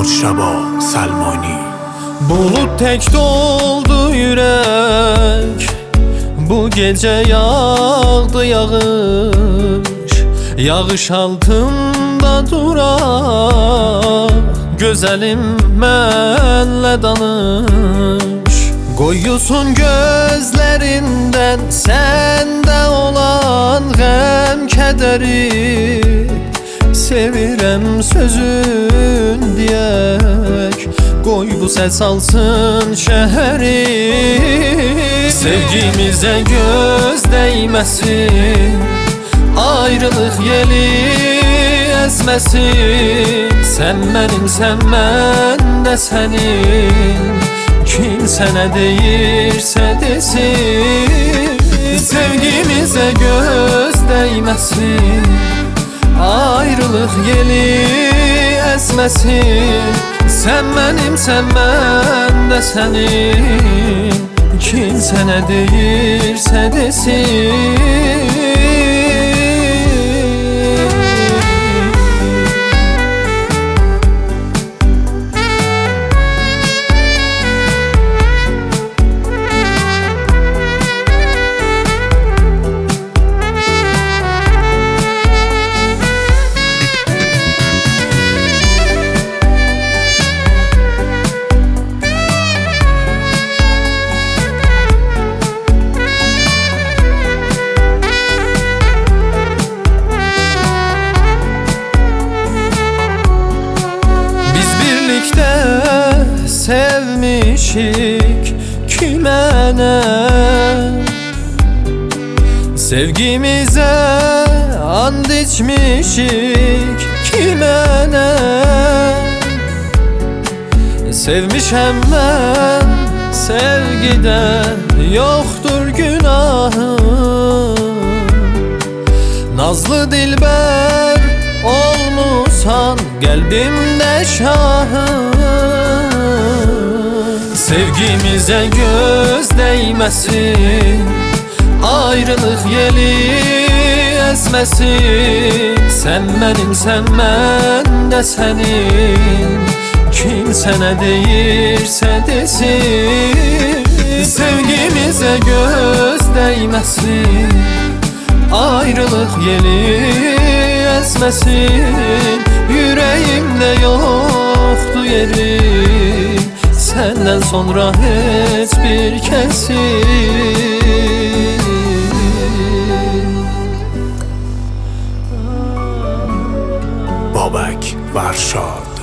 Müştaba Selmani. Bulut tek doldu yürek, bu gece yağdı yağış. Yağış altında durar, güzelim mənlə danış. Qoyusun gözlərindən səndə olan qəm kədəri. Sevirəm sözün diyək, qoy bu səs alsın şəhəri. Sevgimizə göz dəyməsin, ayrılıq yeli əzməsin. Sən mənim, sən mən də sənin, kim sənə deyirsə desin. Sevgimizə göz dəyməsin, ayrılıq yeli əzməsin. Sən mənim, sən mən də sənin, kim sənə deyirsə desin. Sevmişik kimə nə, sevgimizə and içmişik kimə nə. Sevmişəm mən, sevgidə yoxdur günahım. Nazlı dilbər olmusan qəlbimdə şahım. Sevgimizə göz dəyməsin, ayrılıq yeli əzməsin. Sən mənim, sən mən də sənin, kim sənə deyirsə desin. Sevgimizə göz dəyməsin, ayrılıq yeli əzməsin. Yüreğimdə yoxdur yerim, səndən sonra heç bir kəsin. Babək Varşad.